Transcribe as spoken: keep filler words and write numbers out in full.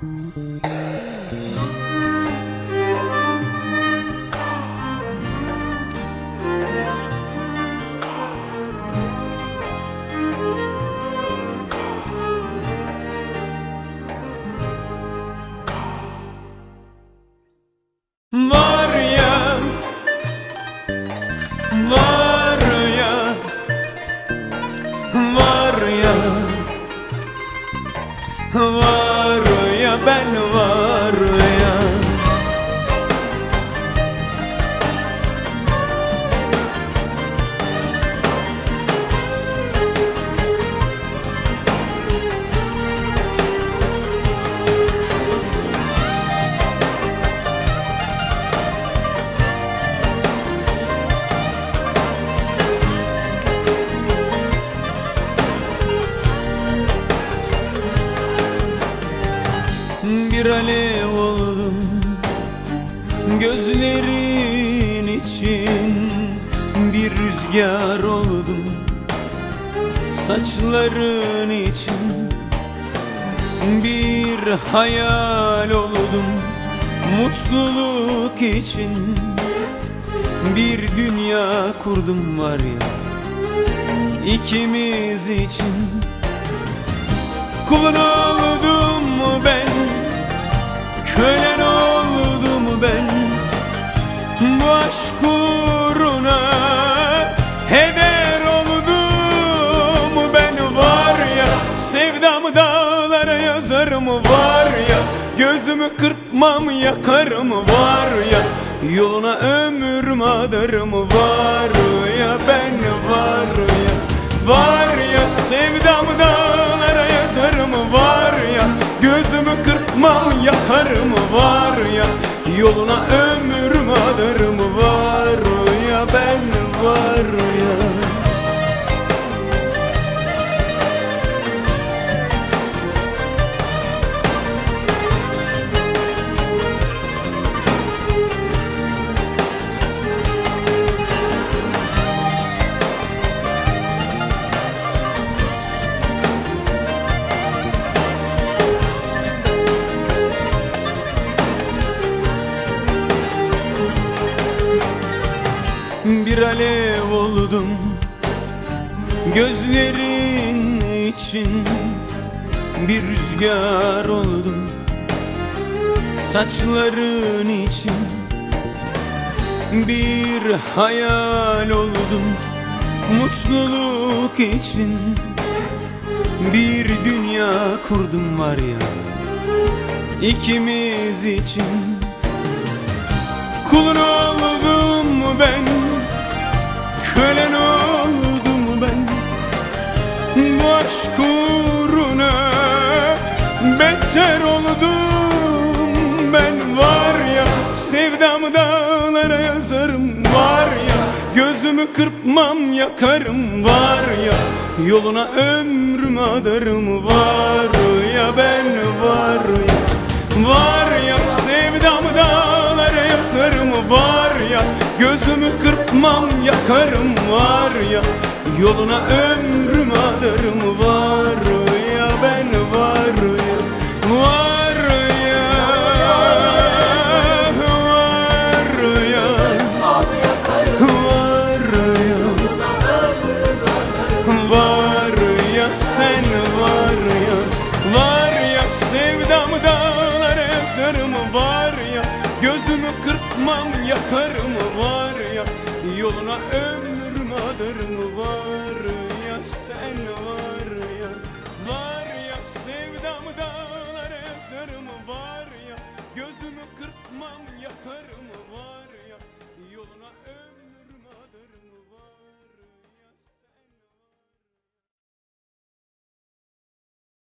Var ya, var ya, var ya, var ya, ben var ya. Bir alev oldum gözlerin için, bir rüzgar oldum saçların için, bir hayal oldum mutluluk için, bir dünya kurdum var ya ikimiz için. Kulun oldum mu ben, kölen oldum ben, bu aşk uğruna heder oldum ben. Var ya, sevdamı dağlara yazarım var ya, gözümü kırpmam yakarım var ya, yoluna ömrümü adarım var ya, ben var ya. Var ya, sevdamı dağlara yazarım var ya, gözümü kırpmam yakarım var ya, yoluna ömrümü adarım var ya, ben var ya. Bir alev oldum gözlerin için, bir rüzgar oldum saçların için, bir hayal oldum mutluluk için, bir dünya kurdum var ya ikimiz için. Kulun oldum ben, kölen oldum ben, bu aşk uğruna beter oldum ben. Var ya, sevdamı dağlara yazarım var ya, gözümü kırpmam yakarım var ya, yoluna ömrümü adarım var ya, ben var ya. Var ya, sevdamı dağlara yazarım var ya, gözümü kırpmam yakarım var ya, yoluna ömrümü adarım var ya, ben var ya. Var ya, var ya, var ya, var ya, sen var ya. Var ya, sevdamı dağlara yazarım var ya, gözümü kırpmam yakarım var ya, yoluna ömrümü adarım var ya, sen var ya. Var ya, sevdamı dağlara yazarım var ya, gözümü kırpmam yakarım